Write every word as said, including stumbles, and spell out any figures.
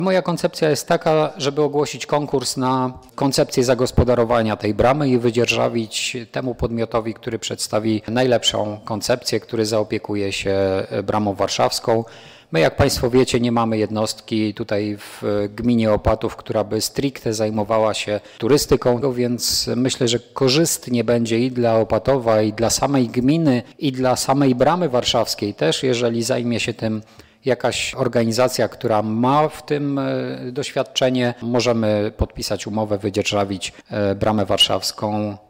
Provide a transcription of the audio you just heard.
Moja koncepcja jest taka, żeby ogłosić konkurs na koncepcję zagospodarowania tej bramy i wydzierżawić temu podmiotowi, który przedstawi najlepszą koncepcję, który zaopiekuje się bramą warszawską. My, jak Państwo wiecie, nie mamy jednostki tutaj w gminie Opatów, która by stricte zajmowała się turystyką, więc myślę, że korzystnie będzie i dla Opatowa, i dla samej gminy, i dla samej bramy warszawskiej też, jeżeli zajmie się tym jakaś organizacja, która ma w tym doświadczenie. Możemy podpisać umowę, wydzierżawić bramę warszawską